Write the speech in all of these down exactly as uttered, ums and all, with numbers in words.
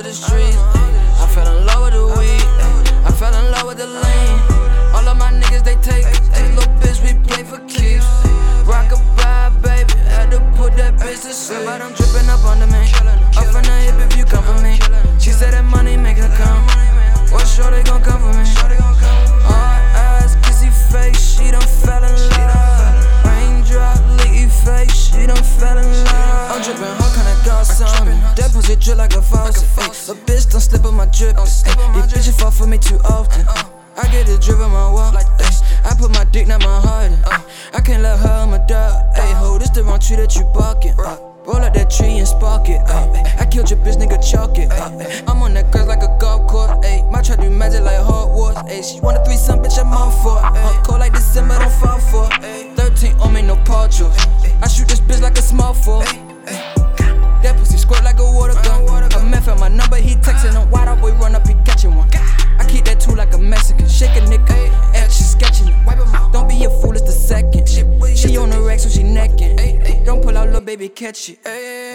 the streets. I fell in love with the weed. I fell in love with the lean. All of my niggas, they take. Hey, little bitch, we play for keeps. Rock-a-bye, baby. Had to put that bitch to sleep. But I'm dripping up under me. Up from the hip if you come for me. She said that money make her come. What sure they gon' come for me? Hard eyes, kissy face. She done fell in love. Raindrop, leaky face. She done fell in love. I'm drippin' her kinda goss on me. That pussy drip like a faucet. A bitch don't slip on my drip. These bitches fall for me too often. I get the drip on my wall. I put my dick, not my heart in. I can't let her on my dog. Ayy, ho, this the wrong tree that you barking. Roll up that tree and spark it. I killed your bitch, nigga, chalk it. I'm on that grass like a golf course. Ayy, my try do magic like Hogwarts. Ayy, she want a threesome, bitch, I'm all for it. Cold like December, don't fall for it. thirteen on me, no paw juice. I shoot this bitch like a small four. That pussy squirt like a water gun. A man found my number, he texting him. Wide out boy run up, he catching one. I keep that tool like a Mexican. Shake a nigga, action sketching. Don't be a fool, it's the second. She on the rack, so she necking. Don't pull out, little baby, catch it. Hey,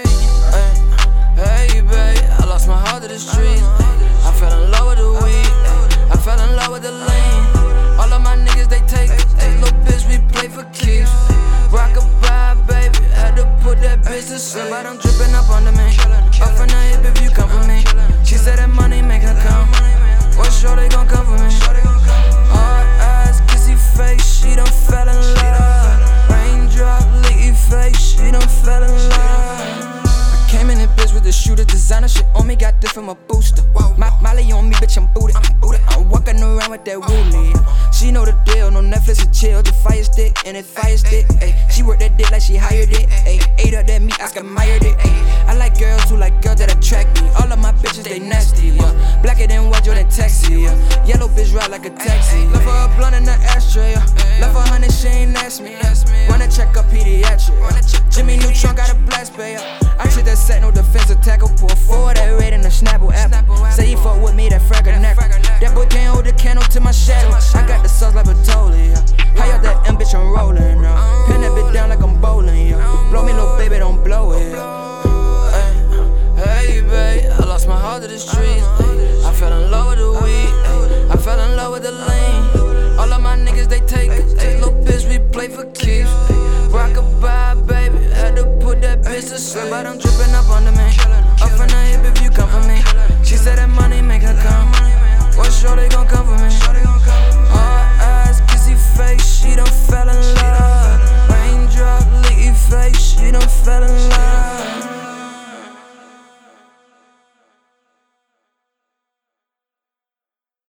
babe, I lost my heart to the streets. I fell in love with the weed. I fell in love with the lean. All of my niggas, they take. Hey, little bitch, we play for keeps. Rock-a-bye, baby. Had to put that bitch to sleep. But I'm dripping up under me. Up from the hip if you come for me. She said that money make her come. What sure they gon' come for me? Hard eyes, kissy face. She done fell in love. Raindrop, leaky face. She done fell in love. I came in this bitch with the shooter. Designer shit on me, got this from a booster. My Molly on me, bitch, I'm booted. I'm walking around with that woolly. She know the deal, no Netflix and chill. The fire stick and it fire stick. Ay, she worked that dick like she hired it. Ay, ate up that meat, I admired it. Ay, I like girls who like girls that attract me. All of my bitches, they nasty. Yeah. Blacker than white, Jordan taxi. Yeah. Yellow bitch ride like a taxi. Left her a blunt in the ashtray. Yeah. Left her honey, she ain't ask me. Run a check up pediatric. Yeah. Jimmy Neutron got a blast bay. Yeah. I treat that set, no defensive tackle. Pull forward that red in the Snapple app. Say he fuck with me, that fragger neck. That boy can't hold the candle to my shadow. I got the sauce like Bertoli, yeah. High up that M, bitch, I'm rolling, yeah. Pin that bitch down like I'm bowling, yeah. Blow me, little baby, don't blow it, yeah. Hey, hey, babe, I lost my heart to the streets. I fell in love with the weed. I fell in love with the lean. All of my niggas, they take. Hey, little bitch, we play for keeps. Rock-a-bye, baby. Had to put that bitch to sleep. But I'm dripping up under me. Up from the hip if you come for me. She said that money make her come.